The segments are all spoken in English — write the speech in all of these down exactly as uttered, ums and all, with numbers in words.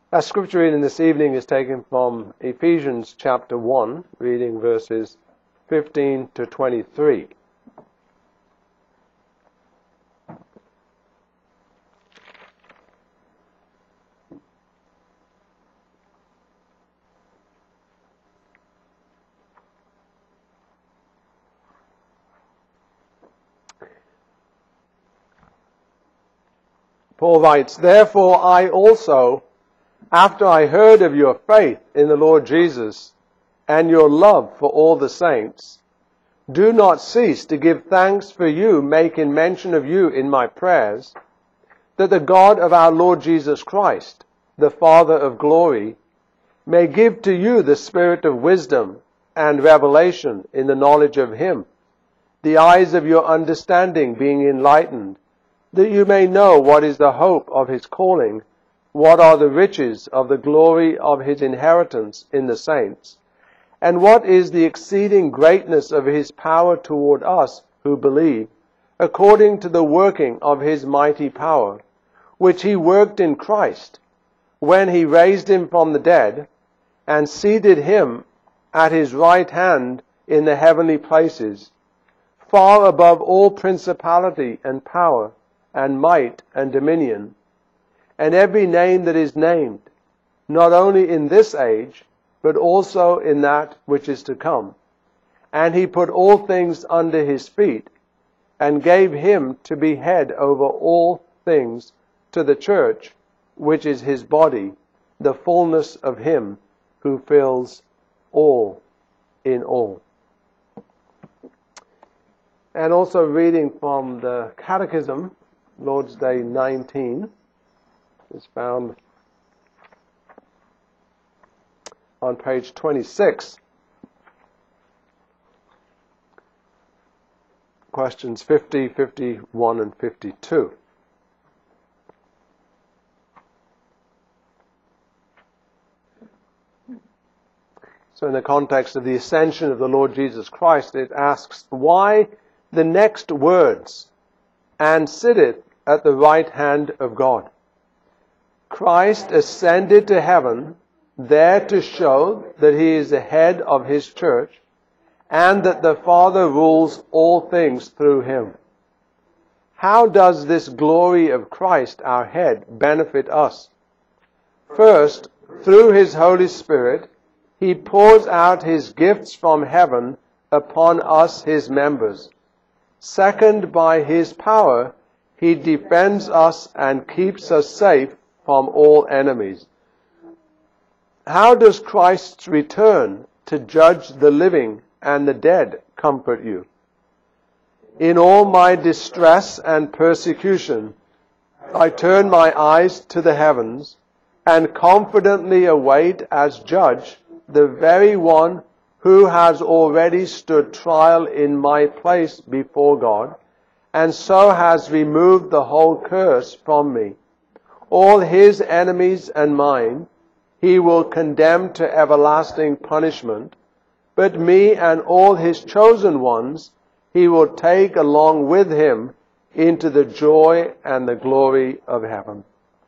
Our scripture reading this evening is taken from Ephesians chapter one, reading verses fifteen to twenty-three. Paul writes, "Therefore I also, after I heard of your faith in the Lord Jesus and your love for all the saints, do not cease to give thanks for you, making mention of you in my prayers, that the God of our Lord Jesus Christ, the Father of glory, may give to you the spirit of wisdom and revelation in the knowledge of him, the eyes of your understanding being enlightened, that you may know what is the hope of his calling, what are the riches of the glory of his inheritance in the saints, and what is the exceeding greatness of his power toward us who believe, according to the working of his mighty power, which he worked in Christ, when he raised him from the dead, and seated him at his right hand in the heavenly places, far above all principality and power, and might and dominion, and every name that is named, not only in this age, but also in that which is to come. And he put all things under his feet, and gave him to be head over all things to the church, which is his body, the fullness of him who fills all in all." And also reading from the Catechism, Lord's Day nineteen, is found on page twenty-six. Questions fifty, fifty-one, and fifty-two. So in the context of the ascension of the Lord Jesus Christ, it asks, why the next words, "and sitteth at the right hand of God"? Christ ascended to heaven, there to show that he is the head of his church, and that the Father rules all things through him. How does this glory of Christ, our head, benefit us? First, through his Holy Spirit, he pours out his gifts from heaven upon us, his members. Second, by his power, he defends us and keeps us safe from all enemies. How does Christ's return to judge the living and the dead comfort you? In all my distress and persecution, I turn my eyes to the heavens and confidently await as judge the very one who has already stood trial in my place before God, and so has removed the whole curse from me. All his enemies and mine he will condemn to everlasting punishment, but me and all his chosen ones he will take along with him into the joy and the glory of heaven.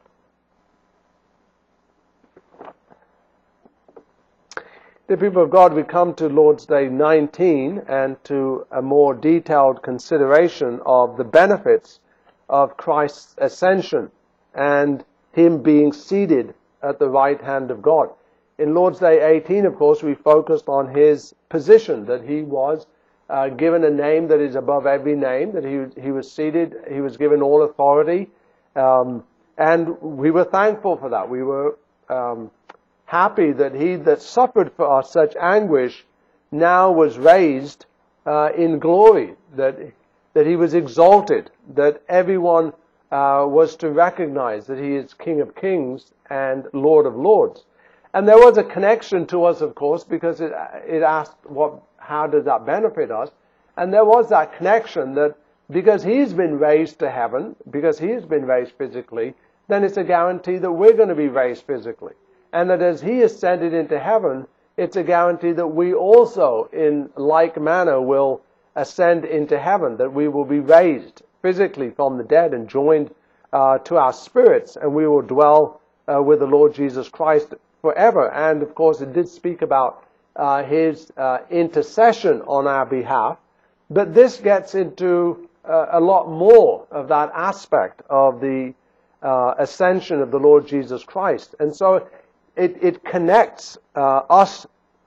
The people of God, we come to Lord's Day nineteen and to a more detailed consideration of the benefits of Christ's ascension and him being seated at the right hand of God. In Lord's Day eighteen, of course, we focused on his position, that he was uh, given a name that is above every name, that he, he was seated, he was given all authority, um, and we were thankful for that. We were um, happy that he that suffered for us such anguish now was raised uh, in glory, that that he was exalted, that everyone uh, was to recognize that he is King of Kings and Lord of Lords. And there was a connection to us, of course, because it it asked, what, how does that benefit us? And there was that connection that because he's been raised to heaven, because he's been raised physically, then it's a guarantee that we're going to be raised physically. And that as he ascended into heaven, it's a guarantee that we also, in like manner, will ascend into heaven, that we will be raised physically from the dead and joined uh, to our spirits, and we will dwell uh, with the Lord Jesus Christ forever. And of course it did speak about uh, his uh, intercession on our behalf. But this gets into uh, a lot more of that aspect of the uh, ascension of the Lord Jesus Christ. And so it, it connects uh, us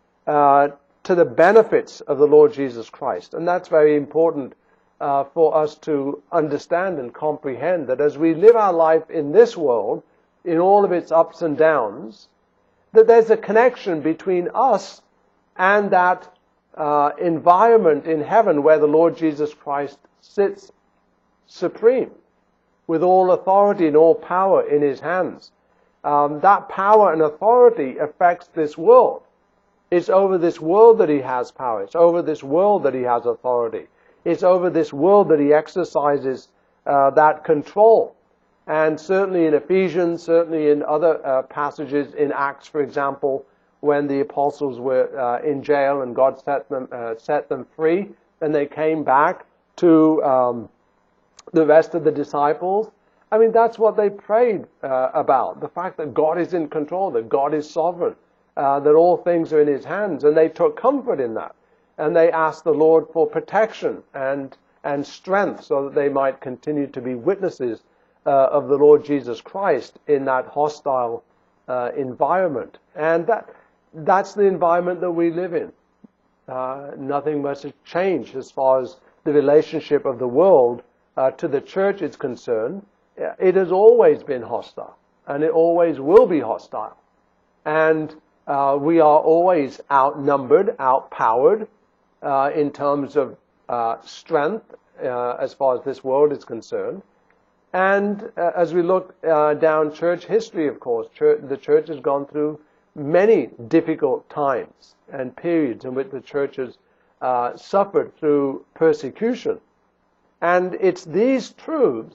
uh, to the benefits of the Lord Jesus Christ. And that's very important uh, for us to understand and comprehend, that as we live our life in this world, in all of its ups and downs, that there's a connection between us and that uh, environment in heaven where the Lord Jesus Christ sits supreme with all authority and all power in his hands. Um, that power and authority affects this world. It's over this world that he has power. It's over this world that he has authority. It's over this world that he exercises uh, that control. And certainly in Ephesians, certainly in other uh, passages in Acts, for example, when the apostles were uh, in jail and God set them uh, set them free, and they came back to um, the rest of the disciples. I mean, that's what they prayed uh, about, the fact that God is in control, that God is sovereign, uh, that all things are in his hands, and they took comfort in that. And they asked the Lord for protection and, and strength so that they might continue to be witnesses uh, of the Lord Jesus Christ in that hostile uh, environment. And that that's the environment that we live in. Uh, nothing much has changed as far as the relationship of the world uh, to the church is concerned. It has always been hostile, and it always will be hostile. And uh, we are always outnumbered, outpowered uh, in terms of uh, strength uh, as far as this world is concerned. And uh, as we look uh, down church history, of course, church, the church has gone through many difficult times and periods in which the church has uh, suffered through persecution. And it's these truths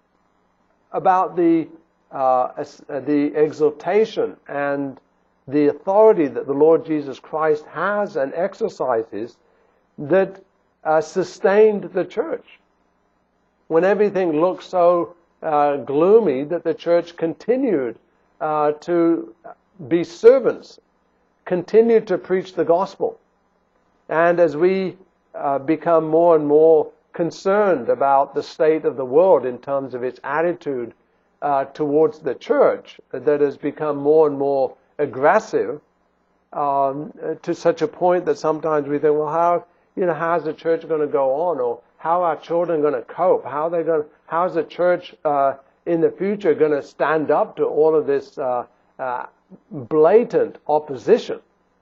about the uh, the exaltation and the authority that the Lord Jesus Christ has and exercises that uh, sustained the church. When everything looked so uh, gloomy, that the church continued uh, to be servants, continued to preach the gospel. And as we uh, become more and more concerned about the state of the world in terms of its attitude uh, towards the church, that has become more and more aggressive um, to such a point that sometimes we think, well, how you know how's the church going to go on, or how are children going to cope? How are they going? How's the church uh, in the future going to stand up to all of this uh, uh, blatant opposition?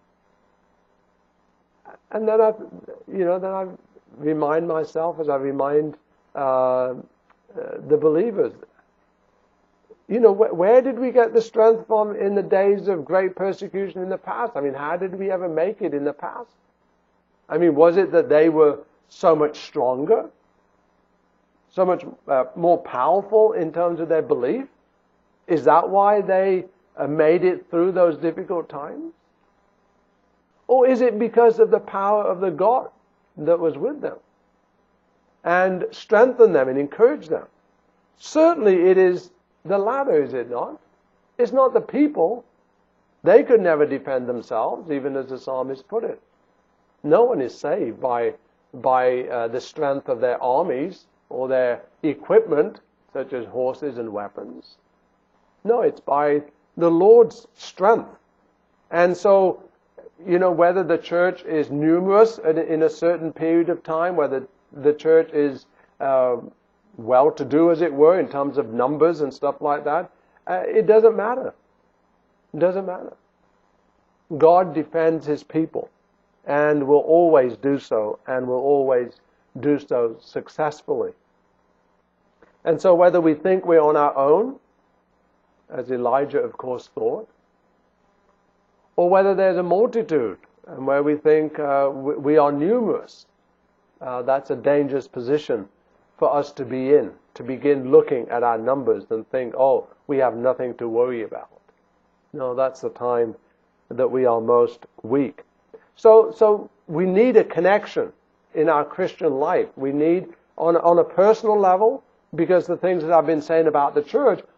And then I, you know, then I remind myself, as I remind uh, uh, the believers, you know, wh- where did we get the strength from in the days of great persecution in the past? I mean, how did we ever make it in the past? I mean, was it that they were so much stronger, so much uh, more powerful in terms of their belief? Is that why they uh, made it through those difficult times? Or is it because of the power of the God that was with them and strengthened them and encouraged them? Certainly it is the latter, is it not? It's not the people. They could never defend themselves, even as the psalmist put it. No one is saved by, by uh, the strength of their armies or their equipment, such as horses and weapons. No, it's by the Lord's strength. And so, you know, whether the church is numerous in a certain period of time, whether the church is uh, well-to-do, as it were, in terms of numbers and stuff like that, uh, it doesn't matter. It doesn't matter. God defends his people and will always do so, and will always do so successfully. And so whether we think we're on our own, as Elijah, of course, thought, or whether there's a multitude, and where we think uh, we are numerous, uh, that's a dangerous position for us to be in, to begin looking at our numbers and think, oh, we have nothing to worry about. No, that's the time that we are most weak. So, so we need a connection in our Christian life. We need, on, on a personal level, because the things that I've been saying about the church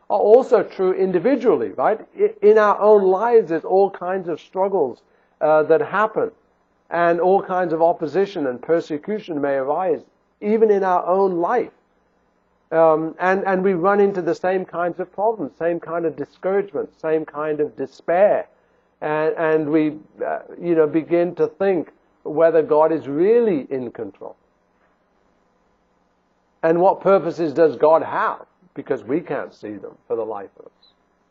are also true individually, right? In our own lives, there's all kinds of struggles uh, that happen, and all kinds of opposition and persecution may arise, even in our own life. Um, and, and we run into the same kinds of problems, same kind of discouragement, same kind of despair. And, and we, uh, you know, begin to think whether God is really in control. And what purposes does God have? Because we can't see them for the life of us.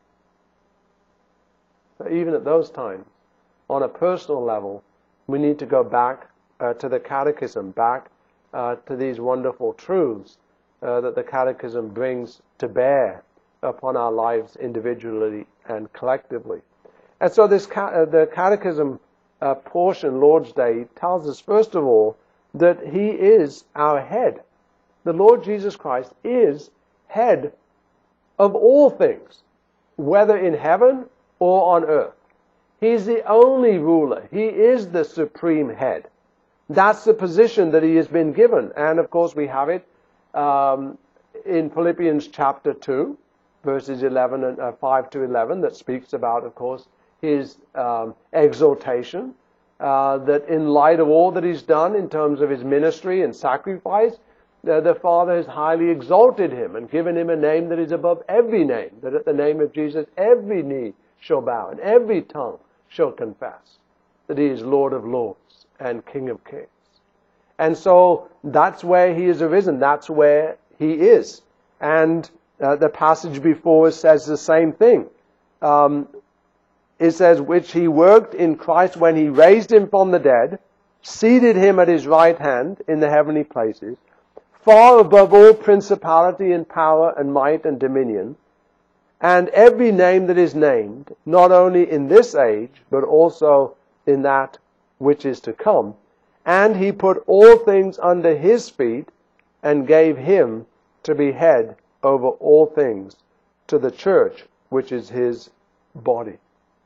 So even at those times, on a personal level, we need to go back uh, to the Catechism, back uh, to these wonderful truths uh, that the Catechism brings to bear upon our lives individually and collectively. And so this uh, the Catechism uh, portion, Lord's Day, tells us, first of all, that He is our head. The Lord Jesus Christ is head of all things, whether in heaven or on earth. He's the only ruler. He is the supreme head. That's the position that He has been given. And of course we have it um, in Philippians chapter two, verses eleven and uh, five to eleven, that speaks about, of course, His um, exaltation, uh, that in light of all that He's done in terms of His ministry and sacrifice, uh, the Father has highly exalted Him and given Him a name that is above every name, that at the name of Jesus every knee shall bow and every tongue shall confess that He is Lord of lords and King of kings. And so that's where He is arisen. That's where He is. And uh, the passage before us says the same thing. Um, it says, which He worked in Christ when He raised Him from the dead, seated Him at His right hand in the heavenly places, far above all principality and power and might and dominion, and every name that is named, not only in this age, but also in that which is to come. And He put all things under His feet, and gave Him to be head over all things to the church, which is His body.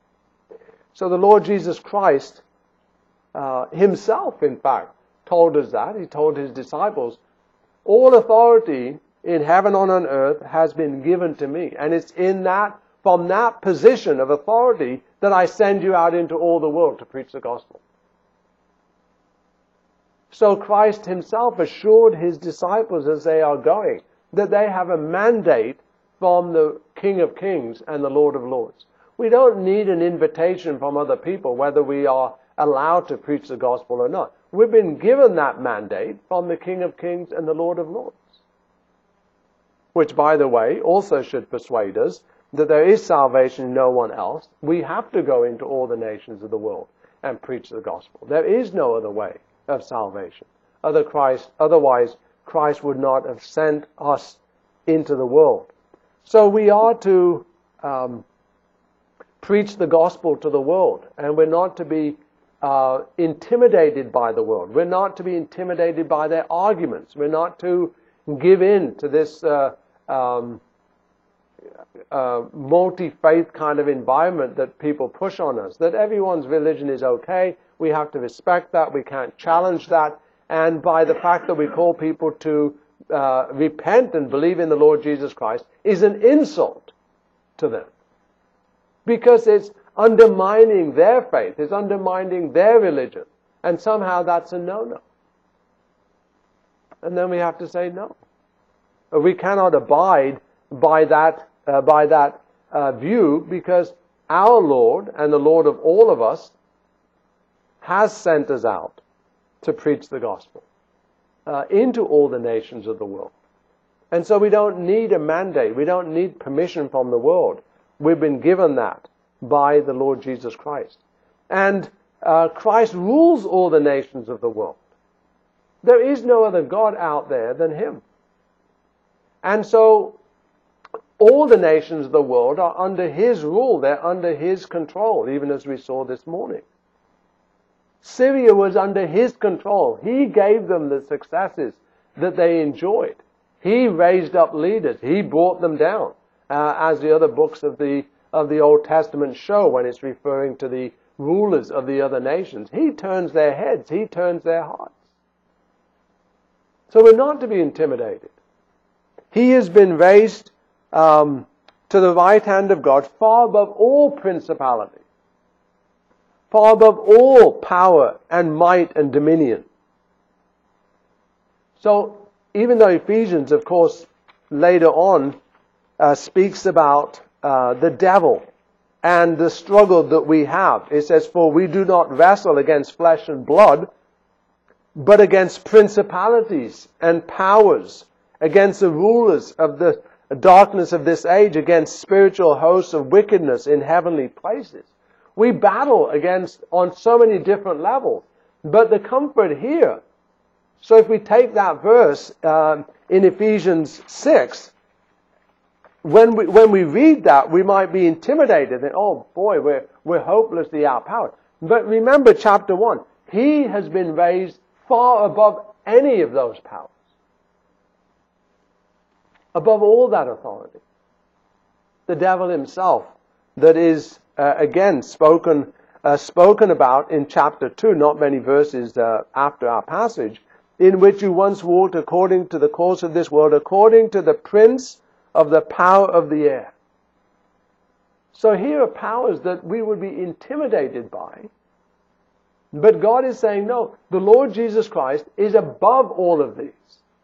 So the Lord Jesus Christ uh, Himself, in fact, told us that. He told His disciples, all authority in heaven and on earth has been given to me. And it's in that, from that position of authority, that I send you out into all the world to preach the gospel. So Christ Himself assured His disciples as they are going that they have a mandate from the King of Kings and the Lord of Lords. We don't need an invitation from other people whether we are allowed to preach the gospel or not. We've been given that mandate from the King of Kings and the Lord of Lords. Which, by the way, also should persuade us that there is salvation in no one else. We have to go into all the nations of the world and preach the gospel. There is no other way of salvation. Other Christ, otherwise, Christ would not have sent us into the world. So we are to um, preach the gospel to the world, and we're not to be uh, intimidated by the world. We're not to be intimidated by their arguments. We're not to give in to this uh, um, uh, multi-faith kind of environment that people push on us, that everyone's religion is okay. We have to respect that. We can't challenge that. And by the fact that we call people to uh, repent and believe in the Lord Jesus Christ is an insult to them. Because it's undermining their faith. It's undermining their religion. And somehow that's a no-no. And then we have to say no. We cannot abide by that, uh, by that uh, view, because our Lord and the Lord of all of us has sent us out to preach the gospel uh, into all the nations of the world. And so we don't need a mandate. We don't need permission from the world. We've been given that by the Lord Jesus Christ. And uh, Christ rules all the nations of the world. There is no other God out there than Him. And so all the nations of the world are under His rule. They're under His control, even as we saw this morning. Syria was under His control. He gave them the successes that they enjoyed. He raised up leaders. He brought them down, uh, as the other books of the of the Old Testament show when it's referring to the rulers of the other nations. He turns their heads. He turns their hearts. So we're not to be intimidated. He has been raised um, to the right hand of God, far above all principality, far above all power and might and dominion. So, even though Ephesians, of course, later on uh, speaks about uh, the devil and the struggle that we have. It says, for we do not wrestle against flesh and blood, but against principalities and powers, against the rulers of the darkness of this age, against spiritual hosts of wickedness in heavenly places. We battle against on so many different levels. But the comfort here, so if we take that verse um, in Ephesians six, when we, when we read that, we might be intimidated that, oh boy, we're, we're hopelessly outpowered. But remember chapter one, he has been raised far above any of those powers. Above all that authority. The devil himself that is, uh, again, spoken uh, spoken about in chapter two, not many verses uh, after our passage, in which you once walked according to the course of this world, according to the prince of the power of the air. So here are powers that we would be intimidated by. But God is saying, no, the Lord Jesus Christ is above all of these.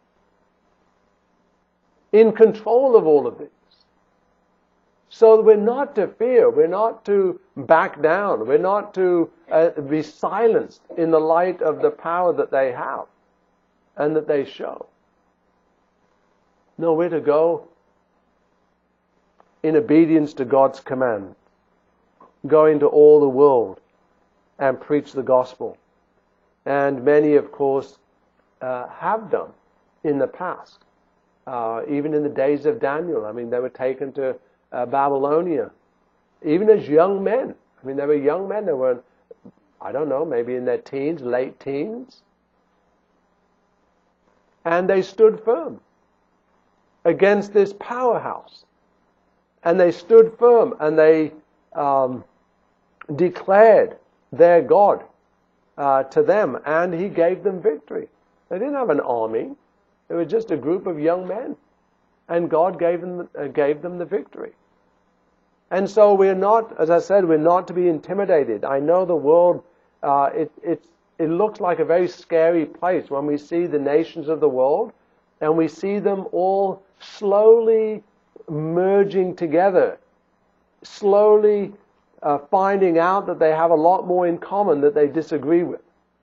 In control of all of these. So we're not to fear, we're not to back down, we're not to uh, be silenced in the light of the power that they have and that they show. No, we're to go in obedience to God's command. Go into all the world and preach the gospel. And many, of course, uh, have done in the past. Uh, even in the days of Daniel. I mean, they were taken to uh, Babylonia. Even as young men. I mean, they were young men. They were, I don't know, maybe in their teens, late teens. And they stood firm against this powerhouse. And they stood firm and they um, declared their God uh, to them, and he gave them victory. They didn't have an army. They were just a group of young men. And God gave them, uh, gave them the victory. And so we're not, as I said, we're not to be intimidated. I know the world, uh, it, it, it looks like a very scary place when we see the nations of the world and we see them all slowly merging together, slowly uh, finding out that they have a lot more in common that they disagree with.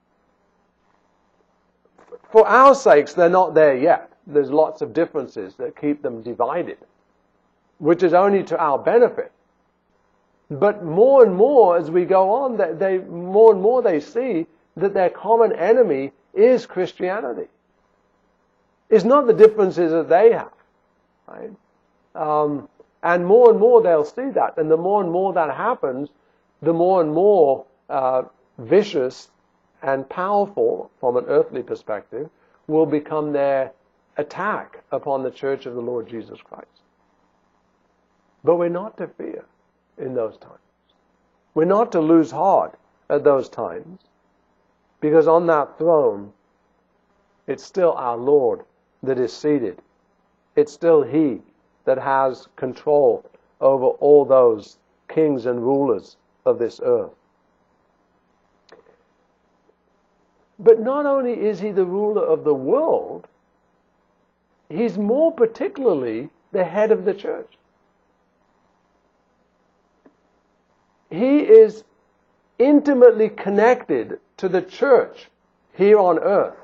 For our sakes, they're not there yet. There's lots of differences that keep them divided, which is only to our benefit. But more and more, as we go on, they, they more and more they see that their common enemy is Christianity. It's not the differences that they have, right? Um, and more and more they'll see that, and the more and more that happens, the more and more uh, vicious and powerful, from an earthly perspective, will become their attack upon the church of the Lord Jesus Christ. But we're not to fear in those times. We're not to lose heart at those times, because on that throne, it's still our Lord that is seated. It's still He that has control over all those kings and rulers of this earth. But not only is He the ruler of the world, He's more particularly the head of the church. He is intimately connected to the church here on earth.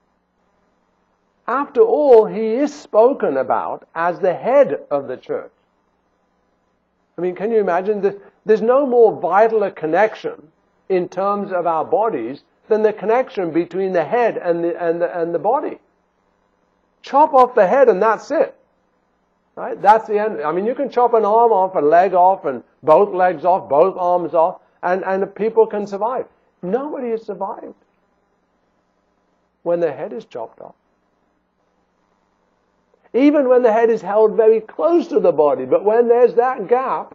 After all, He is spoken about as the head of the church. I mean, can you imagine that there's no more vital a connection in terms of our bodies than the connection between the head and the, and the, and the body. Chop off the head and that's it. Right? That's the end. I mean, you can chop an arm off, a leg off, and both legs off, both arms off, and, and people can survive. Nobody has survived when the head is chopped off. Even when the head is held very close to the body, but when there's that gap,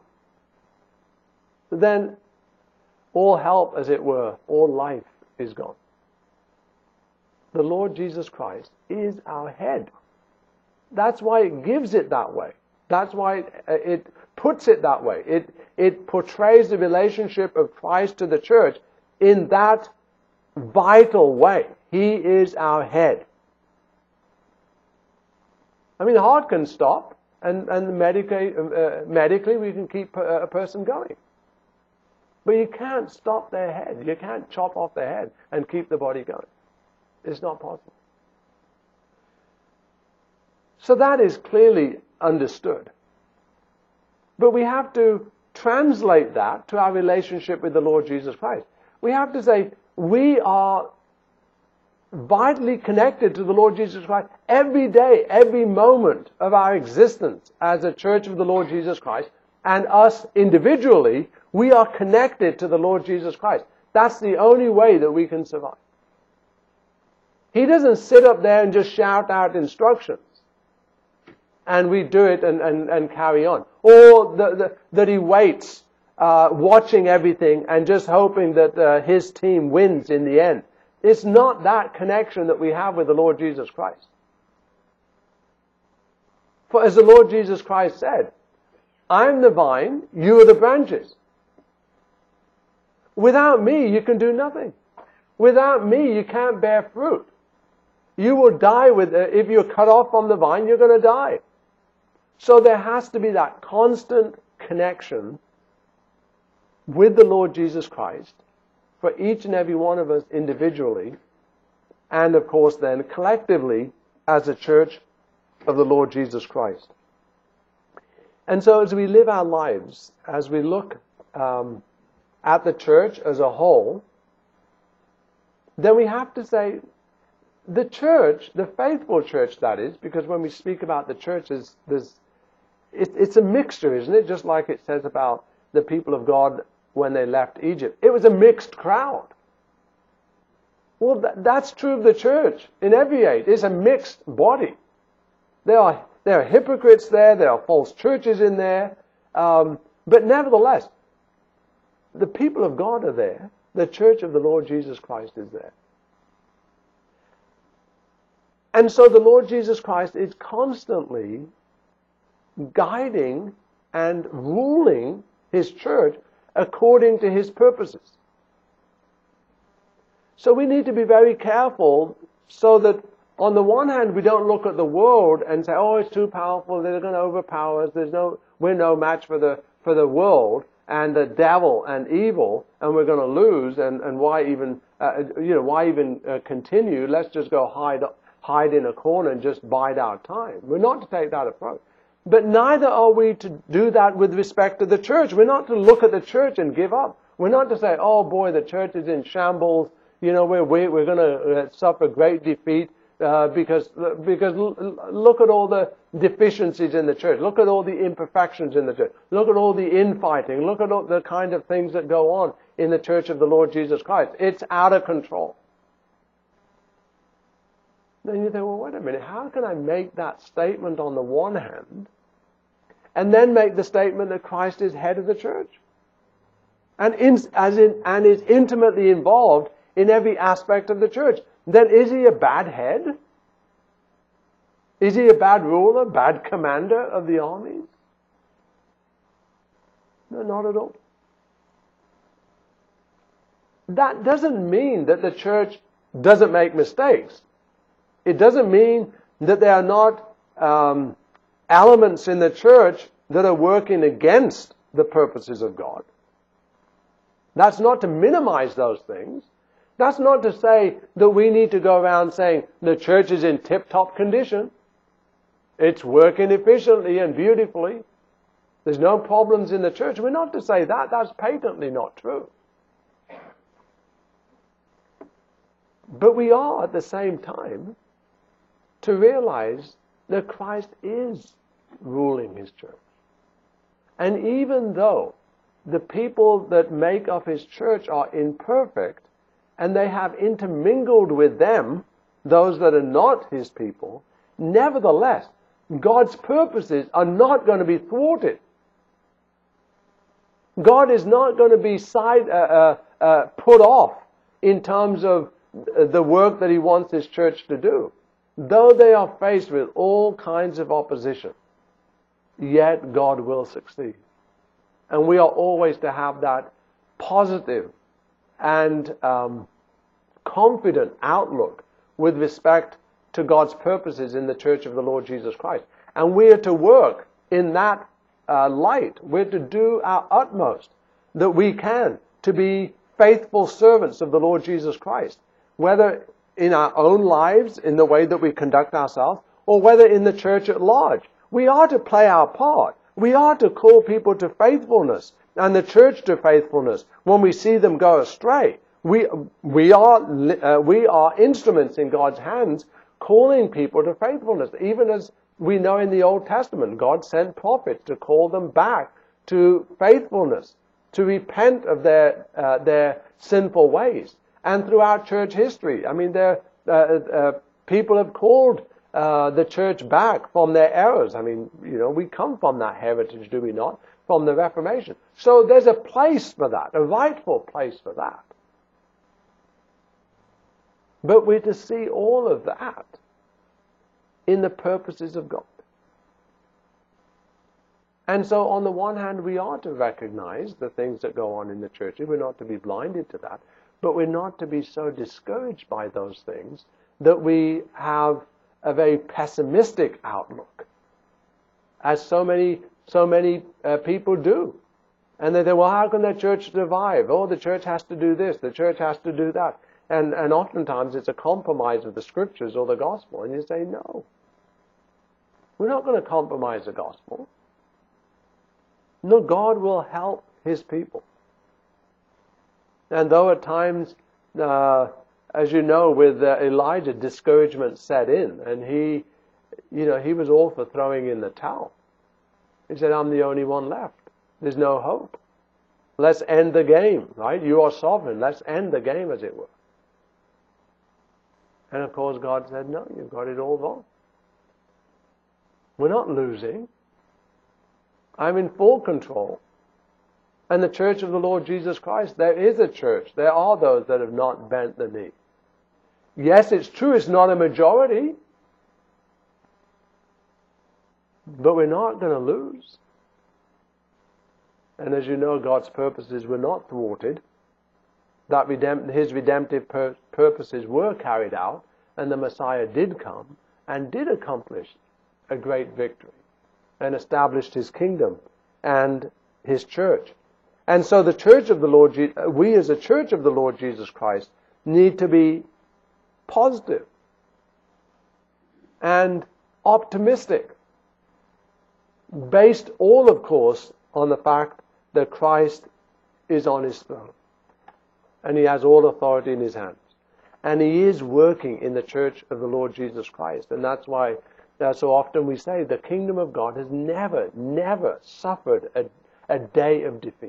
then all help, as it were, all life is gone. The Lord Jesus Christ is our head. That's why it gives it that way. That's why it, it puts it that way. It, it portrays the relationship of Christ to the church in that vital way. He is our head. I mean, the heart can stop, and, and medically, uh, medically we can keep a, a person going. But you can't stop their head. You can't chop off their head and keep the body going. It's not possible. So that is clearly understood. But we have to translate that to our relationship with the Lord Jesus Christ. We have to say, we are vitally connected to the Lord Jesus Christ every day, every moment of our existence as a church of the Lord Jesus Christ, and us individually, we are connected to the Lord Jesus Christ. That's the only way that we can survive. He doesn't sit up there and just shout out instructions, and we do it and, and, and carry on. Or the, the, that he waits, uh, watching everything and just hoping that uh, his team wins in the end. It's not that connection that we have with the Lord Jesus Christ. For as the Lord Jesus Christ said, I'm the vine, you are the branches. Without me, you can do nothing. Without me, you can't bear fruit. You will die with, uh, if you're cut off from the vine, you're going to die. So there has to be that constant connection with the Lord Jesus Christ for each and every one of us individually, and of course then collectively as a church of the Lord Jesus Christ. And so as we live our lives, as we look um, at the church as a whole, then we have to say, the church, the faithful church that is, because when we speak about the churches, there's, it, it's a mixture, isn't it? Just like it says about the people of God when they left Egypt. It was a mixed crowd. Well, that, that's true of the church in every age. It's a mixed body. There are, there are hypocrites there, there are false churches in there, um, but nevertheless, the people of God are there. The church of the Lord Jesus Christ is there. And so the Lord Jesus Christ is constantly guiding and ruling His church according to His purposes. So we need to be very careful so that on the one hand we don't look at the world and say, oh, it's too powerful, they're going to overpower us, there's no, we're no match for the, for the world and the devil and evil, and we're going to lose, and, and why even, uh, you know, why even uh, continue? Let's just go hide hide in a corner and just bide our time. We're not to take that approach. But neither are we to do that with respect to the church. We're not to look at the church and give up. We're not to say, oh boy, the church is in shambles, you know, we're, we're going to uh, suffer great defeat uh, because, because l- look at all the deficiencies in the church. Look at all the imperfections in the church. Look at all the infighting. Look at all the kind of things that go on in the church of the Lord Jesus Christ. It's out of control. Then you think, well, wait a minute, how can I make that statement on the one hand and then make the statement that Christ is head of the church? And, in, as in, and is intimately involved in every aspect of the church. Then is he a bad head? Is he a bad ruler, bad commander of the armies? No, not at all. That doesn't mean that the church doesn't make mistakes. It doesn't mean that there are not um, elements in the church that are working against the purposes of God. That's not to minimize those things. That's not to say that we need to go around saying the church is in tip-top condition. It's working efficiently and beautifully. There's no problems in the church. We're not to say that. That's patently not true. But we are at the same time to realize that Christ is ruling His church. And even though the people that make up His church are imperfect, and they have intermingled with them those that are not His people, nevertheless, God's purposes are not going to be thwarted. God is not going to be side, uh, uh, uh, put off in terms of the work that He wants His church to do, though they are faced with all kinds of opposition. yet God will succeed. And we are always to have that positive and um, confident outlook with respect to God's purposes in the church of the Lord Jesus Christ. And we are to work in that uh, light. We're to do our utmost that we can to be faithful servants of the Lord Jesus Christ, whether in our own lives, in the way that we conduct ourselves, or whether in the church at large. We are to play our part. We are to call people to faithfulness and the church to faithfulness when we see them go astray. We, we, are, uh, we are instruments in God's hands calling people to faithfulness. Even as we know in the Old Testament, God sent prophets to call them back to faithfulness, to repent of their, uh, their sinful ways. And throughout church history, I mean, there, uh, uh, people have called uh, the church back from their errors. I mean, you know, we come from that heritage, do we not? From the Reformation. So there's a place for that, a rightful place for that. But we're to see all of that in the purposes of God. And so on the one hand, we are to recognize the things that go on in the church. We're not to be blinded to that. But we're not to be so discouraged by those things that we have a very pessimistic outlook, as so many so many uh, people do. And they say, well, how can the church survive? Oh, the church has to do this, the church has to do that. And, and oftentimes it's a compromise of the scriptures or the gospel. And you say, no, we're not going to compromise the gospel. No, God will help his people. And though at times, uh, as you know, with uh, Elijah, discouragement set in, and he, you know, he was all for throwing in the towel. He said, I'm the only one left. There's no hope. Let's end the game, right? You are sovereign. Let's end the game, as it were. And of course, God said, no, you've got it all wrong. We're not losing. I'm in full control. And the church of the Lord Jesus Christ, there is a church. There are those that have not bent the knee. Yes, it's true, it's not a majority. But we're not going to lose. And as you know, God's purposes were not thwarted. That redempt- his redemptive pur- purposes were carried out, and the Messiah did come and did accomplish a great victory and established his kingdom and his church. And so the church of the Lord, Je- we as a church of the Lord Jesus Christ need to be positive and optimistic, based all, of course, on the fact that Christ is on his throne and he has all authority in his hands. And he is working in the church of the Lord Jesus Christ. And that's why uh, so often we say the kingdom of God has never, never suffered a, a day of defeat.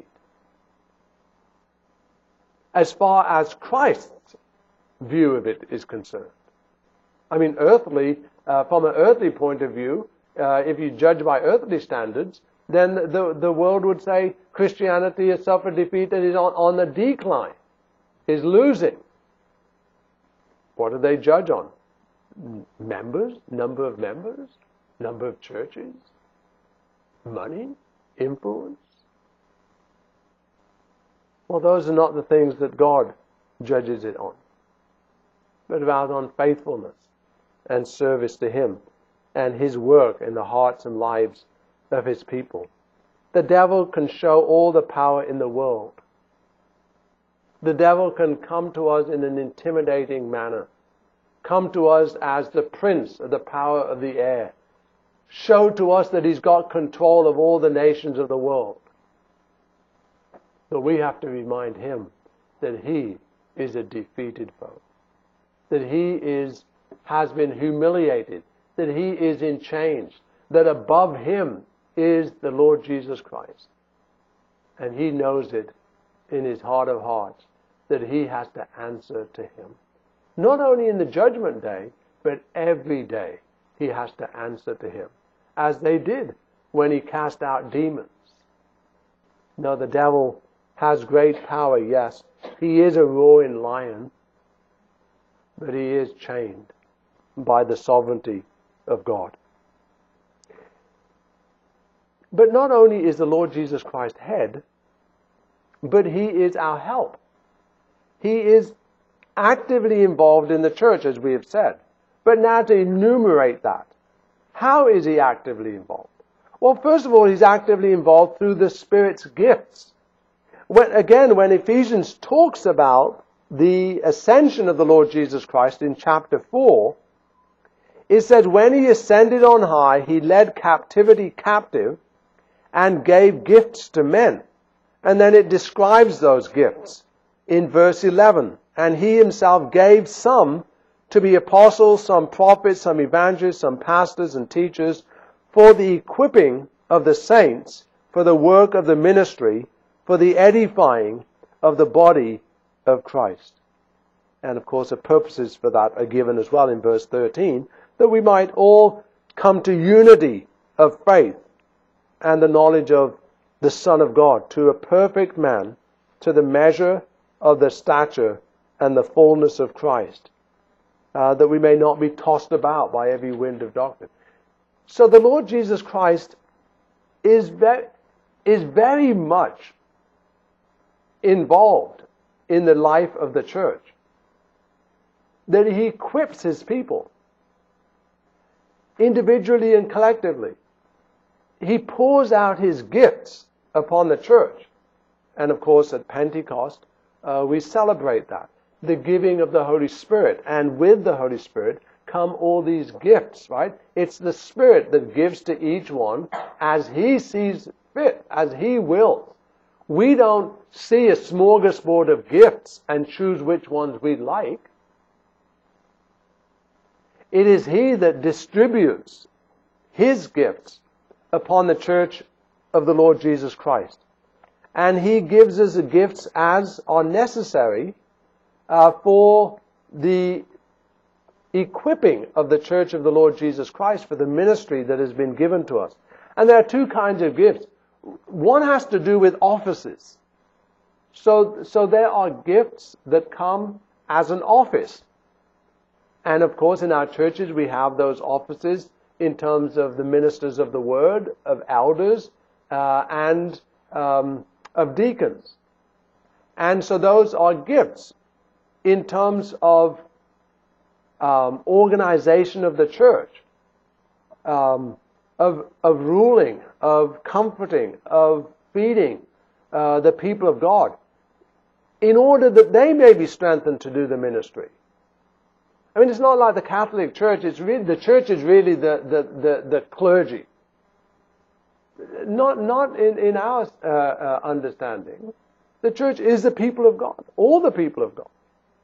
As far as Christ's view of it is concerned. I mean, earthly, uh, from an earthly point of view, uh, if you judge by earthly standards, then the, the world would say Christianity has suffered defeat and is on, on the decline, is losing. What do they judge on? Members, number of members, number of churches, money, influence. Well, those are not the things that God judges it on, but rather on faithfulness and service to him and his work in the hearts and lives of his people. The devil can show all the power in the world. The devil can come to us in an intimidating manner, come to us as the prince of the power of the air, show to us that he's got control of all the nations of the world. But we have to remind him that he is a defeated foe, that he is has been humiliated, that he is in chains, that above him is the Lord Jesus Christ. And he knows it in his heart of hearts that he has to answer to him. Not only in the judgment day, but every day he has to answer to him, as they did when he cast out demons. No, the devil has great power, yes. He is a roaring lion, but he is chained by the sovereignty of God. But not only is the Lord Jesus Christ head, but he is our help. He is actively involved in the church, as we have said. But now to enumerate that, how is he actively involved? Well, first of all, he's actively involved through the Spirit's gifts. When, again, when Ephesians talks about the ascension of the Lord Jesus Christ in chapter four, it says, when he ascended on high, he led captivity captive and gave gifts to men. And then it describes those gifts in verse eleven. And he himself gave some to be apostles, some prophets, some evangelists, some pastors and teachers, for the equipping of the saints, for the work of the ministry, for the edifying of the body of Christ. And of course the purposes for that are given as well in verse thirteen, that we might all come to unity of faith and the knowledge of the Son of God, to a perfect man, to the measure of the stature and the fullness of Christ, uh, that we may not be tossed about by every wind of doctrine. So the Lord Jesus Christ is very, is very much involved in the life of the church. That he equips his people, individually and collectively. He pours out his gifts upon the church. And of course at Pentecost, uh, we celebrate that. The giving of the Holy Spirit. And with the Holy Spirit come all these gifts, right? It's the Spirit that gives to each one as he sees fit, as he wills. We don't see a smorgasbord of gifts and choose which ones we like. It is he that distributes his gifts upon the church of the Lord Jesus Christ. And he gives us the gifts as are necessary uh, for the equipping of the church of the Lord Jesus Christ for the ministry that has been given to us. And there are two kinds of gifts. One has to do with offices. So, so there are gifts that come as an office. And of course in our churches we have those offices in terms of the ministers of the word, of elders, uh, and um, of deacons. And so those are gifts in terms of um, organization of the church, um, of, of ruling, of comforting, of feeding uh, the people of God, in order that they may be strengthened to do the ministry. I mean, it's not like the Catholic Church. It's really, the church is really the, the, the, the clergy. Not, not in, in our uh, uh, understanding. The church is the people of God. All the people of God.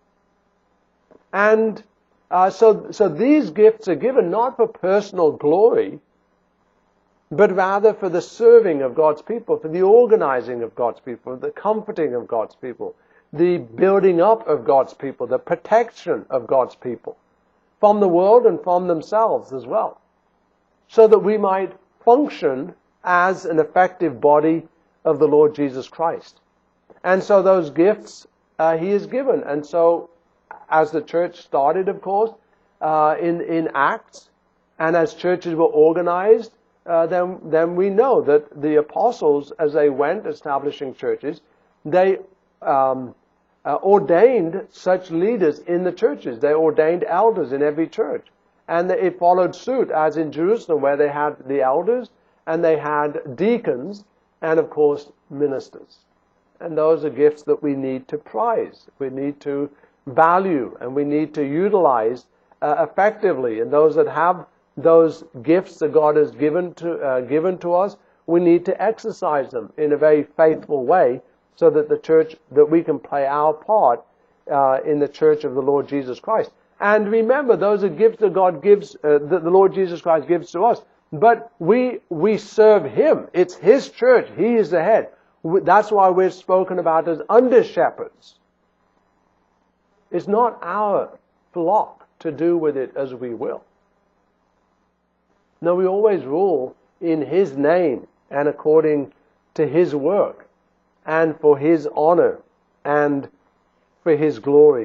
And uh, so, so these gifts are given not for personal glory, but rather for the serving of God's people, for the organizing of God's people, the comforting of God's people, the building up of God's people, the protection of God's people from the world and from themselves as well, so that we might function as an effective body of the Lord Jesus Christ. And so those gifts uh, he has given. And so as the church started, of course, uh, in, in Acts, and as churches were organized, uh, then, then we know that the apostles, as they went establishing churches, they um, uh, ordained such leaders in the churches. They ordained elders in every church. And it followed suit, as in Jerusalem, where they had the elders, and they had deacons, and of course, ministers. And those are gifts that we need to prize, we need to value, and we need to utilize uh, effectively. And those that have those gifts that God has given to uh, given to us, we need to exercise them in a very faithful way, so that the church, that we can play our part uh, in the church of the Lord Jesus Christ. And remember, those are gifts that God gives, uh, that the Lord Jesus Christ gives to us. But we we serve Him. It's His church. He is the head. That's why we're spoken about as under shepherds. It's not our flock to do with it as we will. No, we always rule in His name and according to His work, and for His honor and for His glory.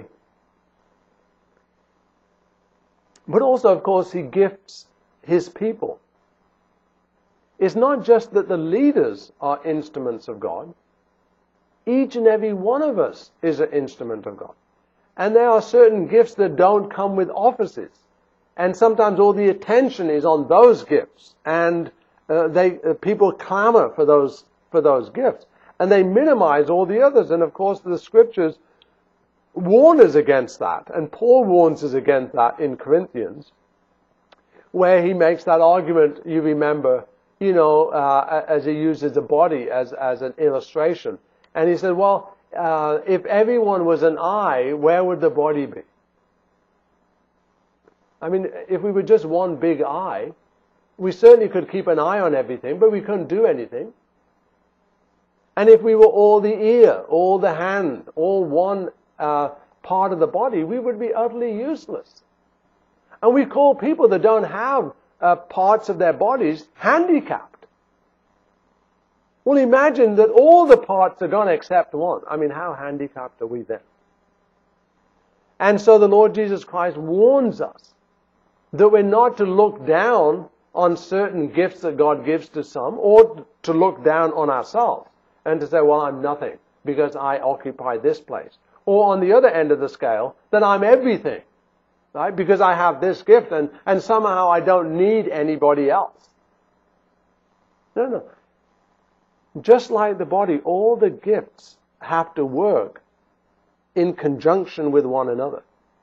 But also, of course, He gifts His people. It's not just that the leaders are instruments of God. Each and every one of us is an instrument of God. And there are certain gifts that don't come with offices. And sometimes all the attention is on those gifts. And uh, they uh, people clamor for those for those gifts. And they minimize all the others. And of course the scriptures warn us against that. And Paul warns us against that in Corinthians, where he makes that argument, you remember, you know, uh, as he uses the body as, as an illustration. And he said, well, uh, if everyone was an eye, where would the body be? I mean, if we were just one big eye, we certainly could keep an eye on everything, but we couldn't do anything. And if we were all the ear, all the hand, all one uh, part of the body, we would be utterly useless. And we call people that don't have uh, parts of their bodies handicapped. Well, imagine that all the parts are gone except one. I mean, how handicapped are we then? And so the Lord Jesus Christ warns us that we're not to look down on certain gifts that God gives to some, or to look down on ourselves and to say, well, I'm nothing because I occupy this place. Or on the other end of the scale, that I'm everything, right? Because I have this gift and, and somehow I don't need anybody else. No, no. Just like the body, all the gifts have to work in conjunction with one another.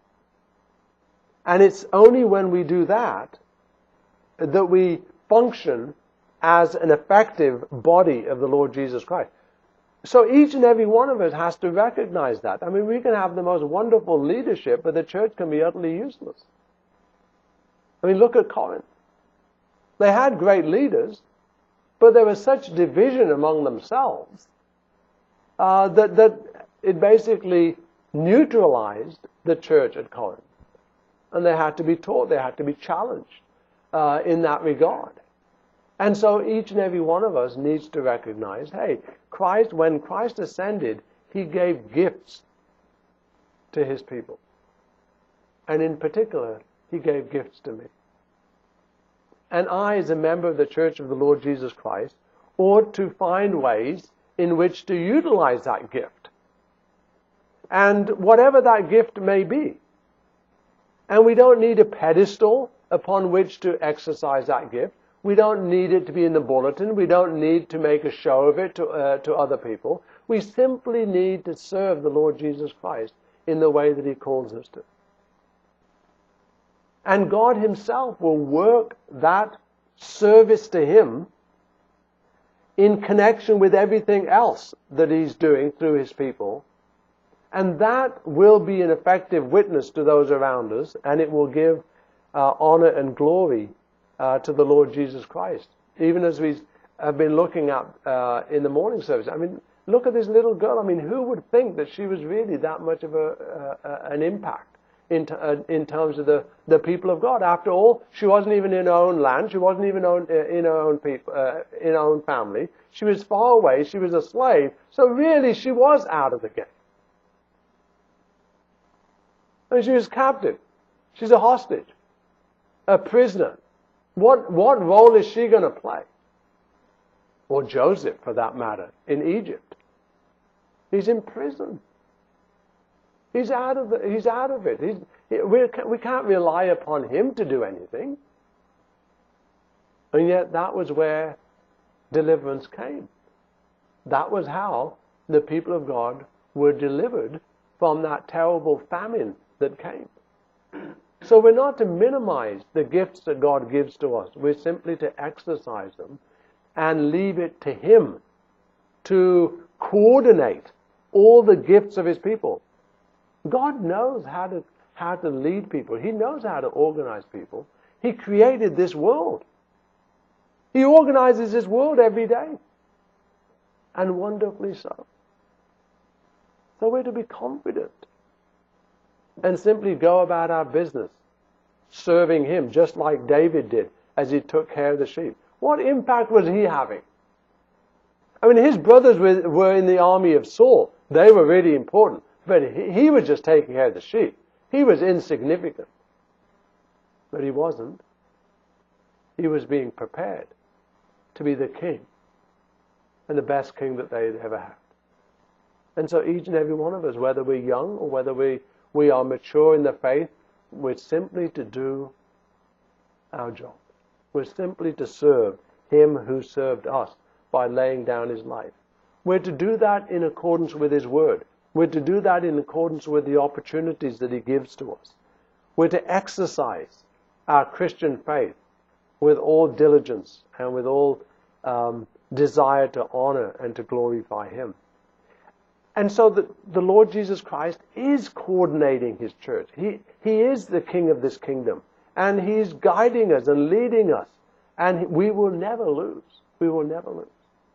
And it's only when we do that that we function as an effective body of the Lord Jesus Christ. So each and every one of us has to recognize that. I mean, we can have the most wonderful leadership, but the church can be utterly useless. I mean, look at Corinth. They had great leaders, but there was such division among themselves uh, that, that it basically neutralized the church at Corinth. And they had to be taught, they had to be challenged uh, in that regard. And so each and every one of us needs to recognize, hey, Christ, when Christ ascended, He gave gifts to His people. And in particular, He gave gifts to me. And I, as a member of the Church of the Lord Jesus Christ, ought to find ways in which to utilize that gift. And whatever that gift may be. And we don't need a pedestal upon which to exercise that gift. We don't need it to be in the bulletin. We don't need to make a show of it to, uh, to other people. We simply need to serve the Lord Jesus Christ in the way that He calls us to. And God Himself will work that service to Him in connection with everything else that He's doing through His people. And that will be an effective witness to those around us, and it will give uh, honor and glory uh, to the Lord Jesus Christ. Even as we have been looking at uh, in the morning service. I mean, look at this little girl. I mean, who would think that she was really that much of a, uh, an impact in, t- uh, in terms of the, the people of God? After all, she wasn't even in her own land. She wasn't even own, uh, in her own people, uh, in her own family. She was far away. She was a slave. So really, she was out of the game. I mean, she was captive. She's a hostage, a prisoner. What, what role is she going to play? Or Joseph, for that matter, in Egypt. He's in prison. He's out of, the, he's out of it. He's, he, we, we can't rely upon him to do anything. And yet that was where deliverance came. That was how the people of God were delivered from that terrible famine that came. So we're not to minimize the gifts that God gives to us. We're simply to exercise them and leave it to Him to coordinate all the gifts of His people. God knows how to, how to lead people. He knows how to organize people. He created this world. He organizes this world every day. And wonderfully so. So we're to be confident and simply go about our business, serving Him, just like David did as he took care of the sheep. What impact was he having? I mean, his brothers were, were in the army of Saul. They were really important. But he, he was just taking care of the sheep. He was insignificant. But he wasn't. He was being prepared to be the king, and the best king that they'd ever had. And so each and every one of us, whether we're young or whether we, we are mature in the faith, we're simply to do our job. We're simply to serve Him who served us by laying down His life. We're to do that in accordance with His Word. We're to do that in accordance with the opportunities that He gives to us. We're to exercise our Christian faith with all diligence and with all um, desire to honor and to glorify Him. And so the, the Lord Jesus Christ is coordinating His church. He, he is the King of this kingdom. And He's guiding us and leading us. And we will never lose. We will never lose.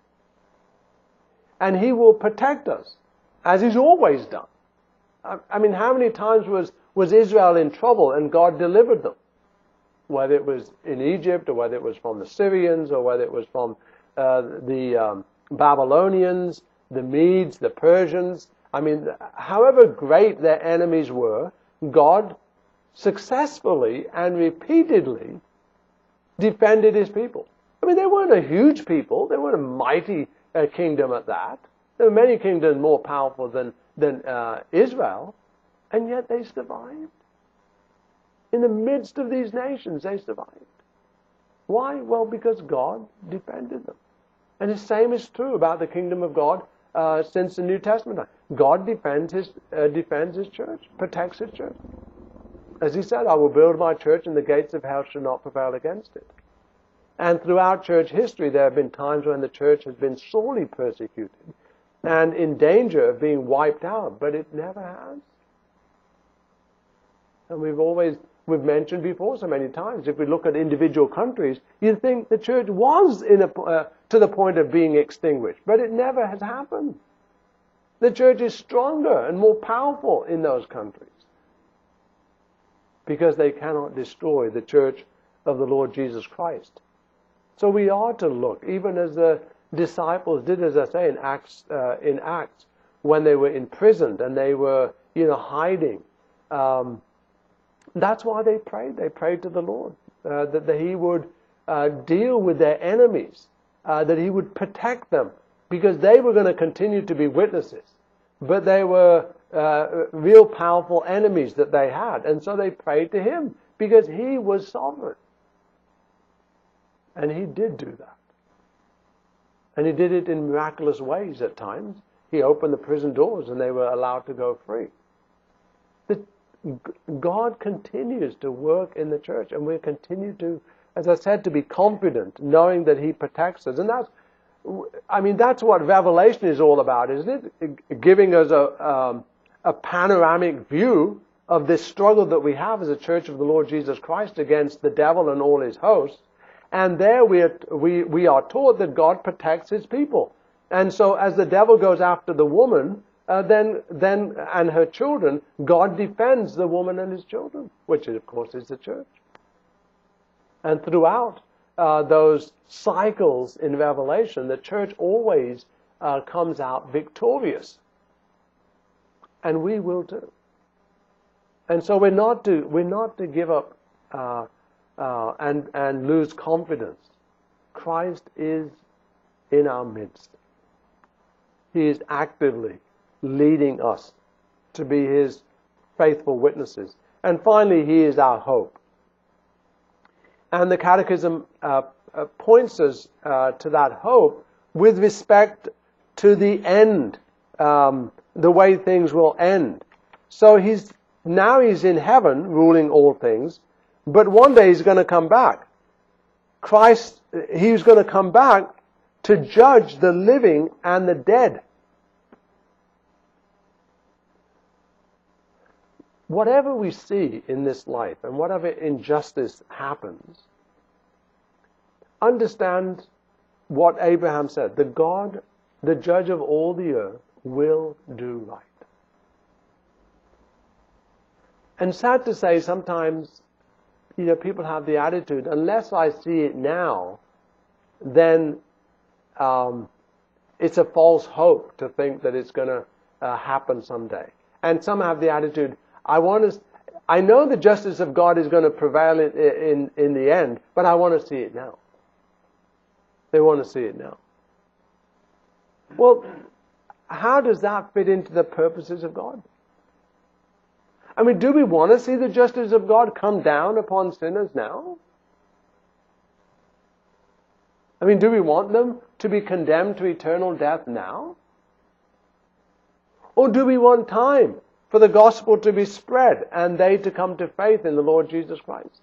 And He will protect us, as He's always done. I, I mean, how many times was, was Israel in trouble and God delivered them? Whether it was in Egypt, or whether it was from the Syrians, or whether it was from uh, the um, Babylonians, the Medes, the Persians. I mean, however great their enemies were, God successfully and repeatedly defended His people. I mean, they weren't a huge people. They weren't a mighty uh, kingdom at that. There were many kingdoms more powerful than, than uh, Israel, and yet they survived. In the midst of these nations, they survived. Why? Well, because God defended them. And the same is true about the kingdom of God uh, since the New Testament. God defends His, uh, defends His church, protects His church. As He said, I will build my church and the gates of hell shall not prevail against it. And throughout church history, there have been times when the church has been sorely persecuted and in danger of being wiped out, but it never has. And we've always, we've mentioned before so many times, if we look at individual countries, you'd think the church was in a, uh, to the point of being extinguished, but it never has happened. The church is stronger and more powerful in those countries because they cannot destroy the church of the Lord Jesus Christ. So we are to look, even as the disciples did, as I say, in Acts, uh, in Acts, when they were imprisoned and they were, you know, hiding. Um, that's why they prayed. They prayed to the Lord uh, that, that He would uh, deal with their enemies, uh, that He would protect them, because they were going to continue to be witnesses, but they were uh, real powerful enemies that they had, and so they prayed to Him because He was sovereign. And He did do that. And He did it in miraculous ways at times. He opened the prison doors and they were allowed to go free. The, God continues to work in the church, and we continue to, as I said, to be confident, knowing that He protects us. And that's, I mean, that's what Revelation is all about, isn't it? Giving us a, um, a panoramic view of this struggle that we have as a church of the Lord Jesus Christ against the devil and all his hosts. And there we are, we, we are taught that God protects His people. And so as the devil goes after the woman, uh, then, then, and her children, God defends the woman and his children, which of course is the church. And throughout uh, those cycles in Revelation, the church always uh, comes out victorious. And we will too. And so we're not to, we're not to give up uh, Uh, and, and lose confidence. Christ is in our midst. He is actively leading us to be His faithful witnesses. And finally, He is our hope. And the Catechism uh, uh, points us uh, to that hope with respect to the end, um, the way things will end. So he's now He's in heaven ruling all things, but one day He's going to come back. Christ, He's going to come back to judge the living and the dead. Whatever we see in this life and whatever injustice happens, understand what Abraham said. The God, the judge of all the earth, will do right. And sad to say, sometimes, you know, people have the attitude, unless I see it now, then um, it's a false hope to think that it's going to uh, happen someday. And some have the attitude, I want to, I know the justice of God is going to prevail in, in, in the end, but I want to see it now. They want to see it now. Well, how does that fit into the purposes of God? I mean, do we want to see the justice of God come down upon sinners now? I mean, do we want them to be condemned to eternal death now? Or do we want time for the gospel to be spread and they to come to faith in the Lord Jesus Christ?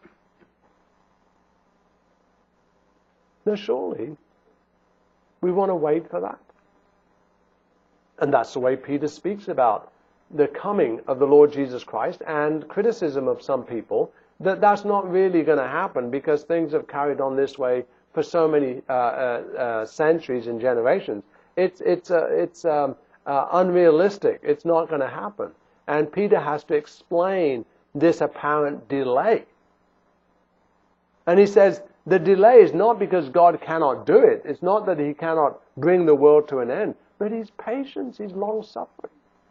No, surely we want to wait for that. And that's the way Peter speaks about the coming of the Lord Jesus Christ, and criticism of some people that that's not really going to happen because things have carried on this way for so many uh, uh, uh, centuries and generations. It's it's uh, it's um, uh, unrealistic. It's not going to happen. And Peter has to explain this apparent delay. And he says the delay is not because God cannot do it. It's not that he cannot bring the world to an end, but he's patient. He's long-suffering.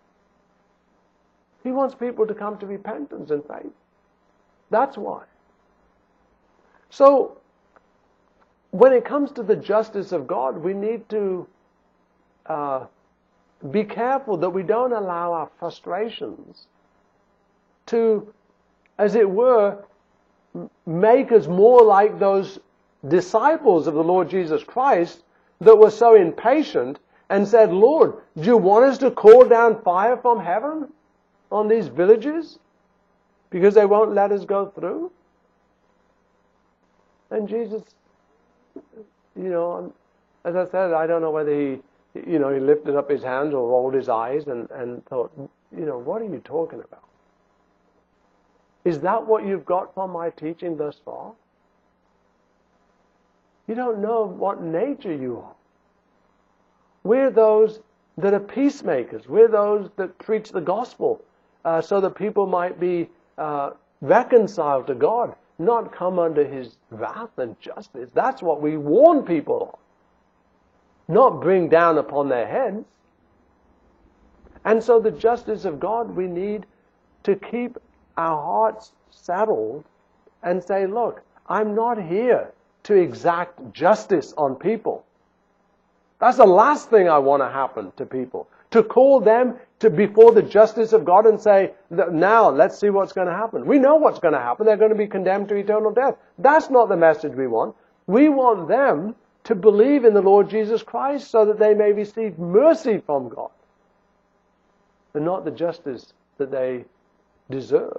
He wants people to come to repentance and faith. That's why. So, when it comes to the justice of God, we need to uh, be careful that we don't allow our frustrations to, as it were, make us more like those disciples of the Lord Jesus Christ that were so impatient and said, Lord, do you want us to call down fire from heaven on these villages because they won't let us go through? And Jesus, you know, as I said, I don't know whether he, you know, he lifted up his hands or rolled his eyes and, and thought, you know, what are you talking about? Is that what you've got from my teaching thus far? You don't know what nature you are. We're those that are peacemakers. We're those that preach the gospel uh, so that people might be uh, reconciled to God, not come under his wrath and justice. That's what we warn people of. Not bring down upon their heads. And so the justice of God, we need to keep our hearts settled and say, look, I'm not here to exact justice on people. That's the last thing I want to happen to people. To call them to before the justice of God and say, now let's see what's going to happen. We know what's going to happen. They're going to be condemned to eternal death. That's not the message we want. We want them to believe in the Lord Jesus Christ so that they may receive mercy from God and not the justice that they deserve.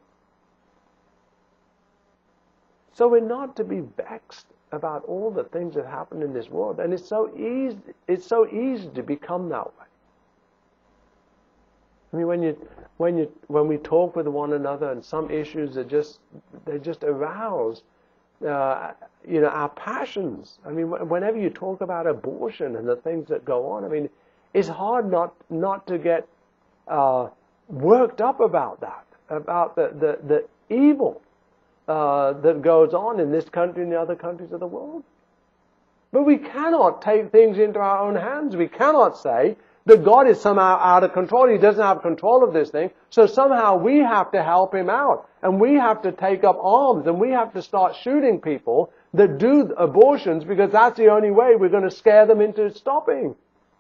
So we're not to be vexed about all the things that happen in this world. And it's so easy, it's so easy to become that way. I mean, when you, when you, when we talk with one another and some issues are just, they just arouse, uh, you know, our passions. I mean, whenever you talk about abortion and the things that go on, I mean, it's hard not, not to get, uh, worked up about that, about the, the, the evil Uh, that goes on in this country and the other countries of the world. But we cannot take things into our own hands. We cannot say that God is somehow out of control. He doesn't have control of this thing. So somehow we have to help him out. And we have to take up arms and we have to start shooting people that do abortions because that's the only way we're going to scare them into stopping.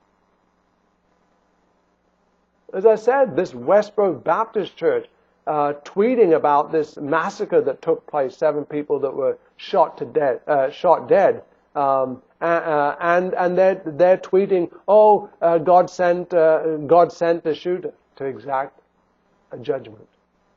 As I said, this Westboro Baptist Church Uh, tweeting about this massacre that took place, seven people that were shot to dead, uh, shot dead, um, uh, and and they're they're tweeting, oh, uh, God sent uh, God sent the shooter to exact a judgment.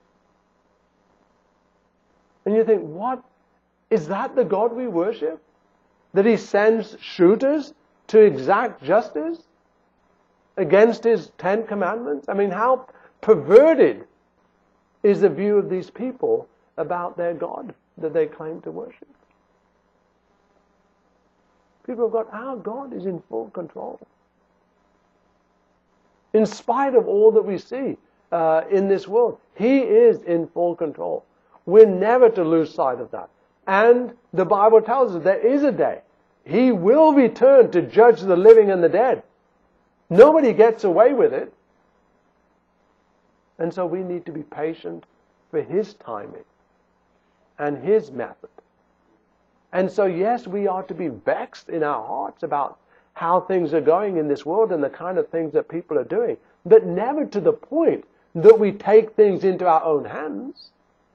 And you think, what is that? The God we worship? That He sends shooters to exact justice against His Ten Commandments? I mean, how perverted is the view of these people about their God that they claim to worship. People have got, our God is in full control. In spite of all that we see uh, in this world, He is in full control. We're never to lose sight of that. And the Bible tells us there is a day. He will return to judge the living and the dead. Nobody gets away with it. And so we need to be patient for His timing and His method. And so, yes, we are to be vexed in our hearts about how things are going in this world and the kind of things that people are doing, but never to the point that we take things into our own hands.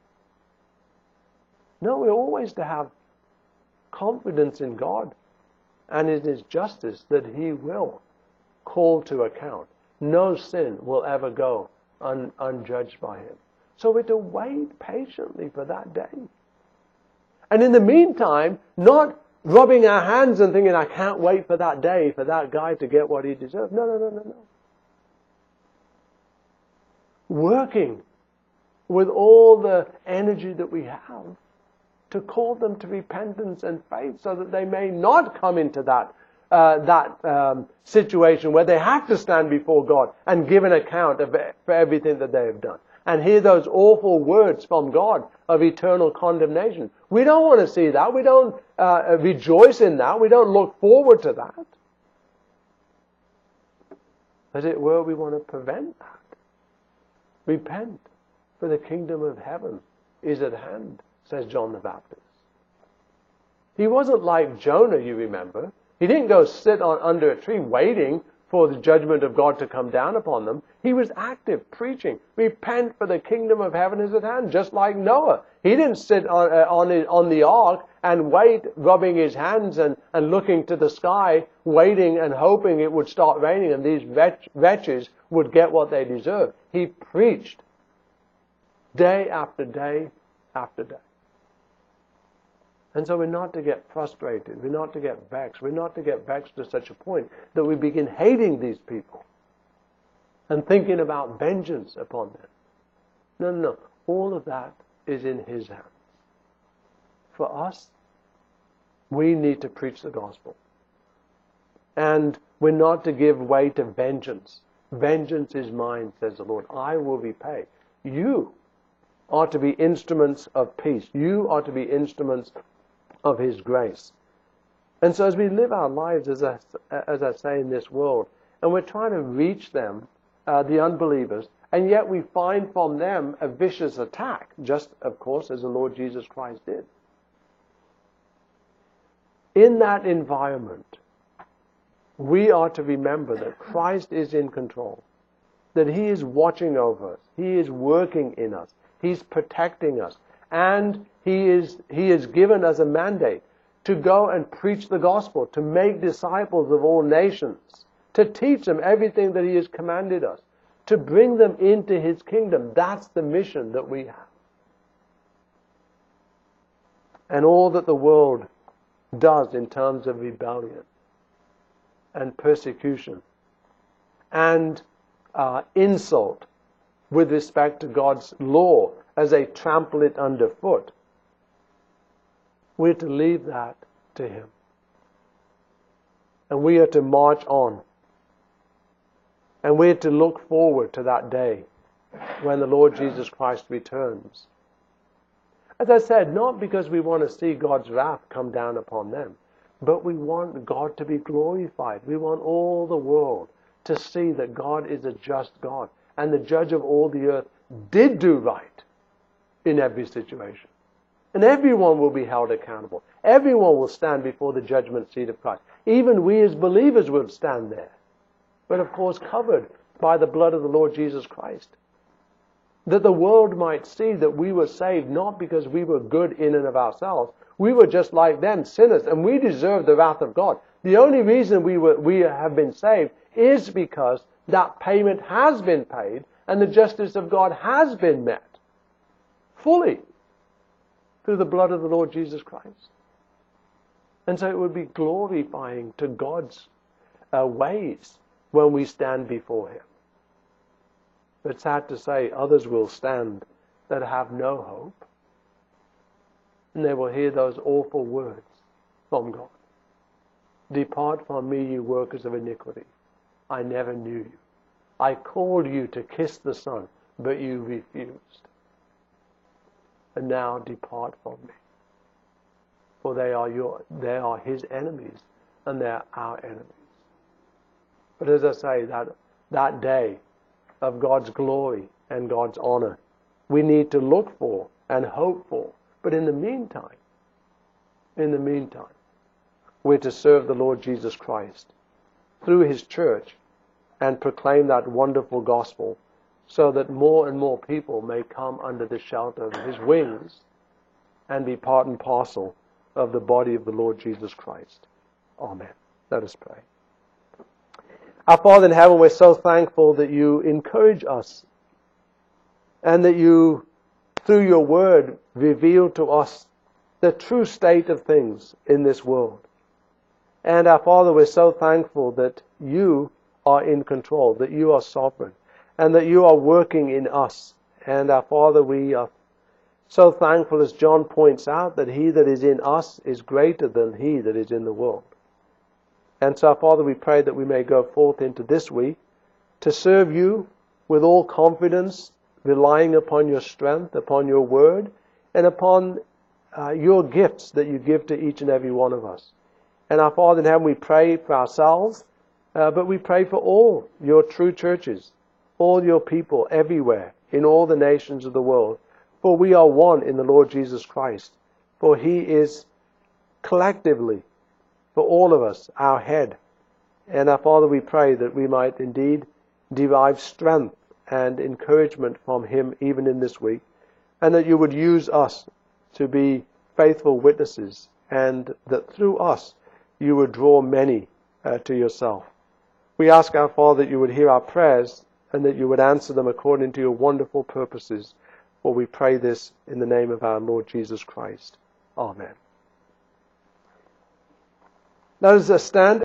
No, we're always to have confidence in God and in His justice that He will call to account. No sin will ever go un- unjudged by Him. So we're to wait patiently for that day. And in the meantime, not rubbing our hands and thinking, I can't wait for that day, for that guy to get what he deserves. No, no, no, no, no. Working with all the energy that we have to call them to repentance and faith so that they may not come into that uh, that um, situation where they have to stand before God and give an account of, for everything that they have done. And hear those awful words from God of eternal condemnation. We don't want to see that. We don't uh, rejoice in that. We don't look forward to that. As it were, we want to prevent that. Repent, for the kingdom of heaven is at hand, says John the Baptist. He wasn't like Jonah, you remember. He didn't go sit on under a tree waiting for the judgment of God to come down upon them. He was active, preaching, repent, for the kingdom of heaven is at hand, just like Noah. He didn't sit on, uh, on, his, on the ark and wait, rubbing his hands and, and looking to the sky, waiting and hoping it would start raining and these wretch, wretches would get what they deserved. He preached day after day after day. And so we're not to get frustrated. We're not to get vexed. We're not to get vexed to such a point that we begin hating these people and thinking about vengeance upon them. No, no, no. All of that is in His hands. For us, we need to preach the gospel. And we're not to give way to vengeance. Vengeance is mine, says the Lord. I will repay. You are to be instruments of peace. You are to be instruments of His grace. And so as we live our lives, as I, as I say, in this world, and we're trying to reach them, uh, the unbelievers, and yet we find from them a vicious attack, just, of course, as the Lord Jesus Christ did. In that environment, we are to remember that Christ is in control, that He is watching over us, He is working in us, He's protecting us, and He is He has given us a mandate to go and preach the gospel, to make disciples of all nations, to teach them everything that He has commanded us, to bring them into His kingdom. That's the mission that we have. And all that the world does in terms of rebellion and persecution and uh, insult with respect to God's law as they trample it underfoot, we're to leave that to Him. And we are to march on. And we're to look forward to that day when the Lord Jesus Christ returns. As I said, not because we want to see God's wrath come down upon them, but we want God to be glorified. We want all the world to see that God is a just God, and the judge of all the earth did do right in every situation. And everyone will be held accountable. Everyone will stand before the judgment seat of Christ. Even we as believers will stand there. But of course covered by the blood of the Lord Jesus Christ. That the world might see that we were saved not because we were good in and of ourselves. We were just like them, sinners, and we deserve the wrath of God. The only reason we were, we have been saved is because that payment has been paid and the justice of God has been met fully through the blood of the Lord Jesus Christ. And so it would be glorifying to God's uh, ways when we stand before Him. But sad to say, others will stand that have no hope. And they will hear those awful words from God. Depart from me, you workers of iniquity. I never knew you. I called you to kiss the Son, but you refused. And now depart from me. For they are your, they are His enemies, and they are our enemies. But as I say, that, that day of God's glory and God's honor, we need to look for and hope for. But in the meantime, In the meantime, we're to serve the Lord Jesus Christ through His church and proclaim that wonderful gospel so that more and more people may come under the shelter of His wings and be part and parcel of the body of the Lord Jesus Christ. Amen. Let us pray. Our Father in heaven, we're so thankful that you encourage us and that you, through your word, reveal to us the true state of things in this world. And our Father, we're so thankful that you are in control, that you are sovereign, and that you are working in us. And our Father, we are so thankful, as John points out, that he that is in us is greater than he that is in the world. And so, our Father, we pray that we may go forth into this week to serve you with all confidence, relying upon your strength, upon your word, and upon uh, your gifts that you give to each and every one of us. And our Father in heaven, we pray for ourselves, uh, but we pray for all your true churches, all your people everywhere, in all the nations of the world. For we are one in the Lord Jesus Christ. For He is collectively, for all of us, our head. And our Father, we pray that we might indeed derive strength and encouragement from Him even in this week, and that you would use us to be faithful witnesses, and that through us you would draw many uh, to yourself. We ask, our Father, that you would hear our prayers and that you would answer them according to your wonderful purposes. For we pray this in the name of our Lord Jesus Christ. Amen. Let us stand.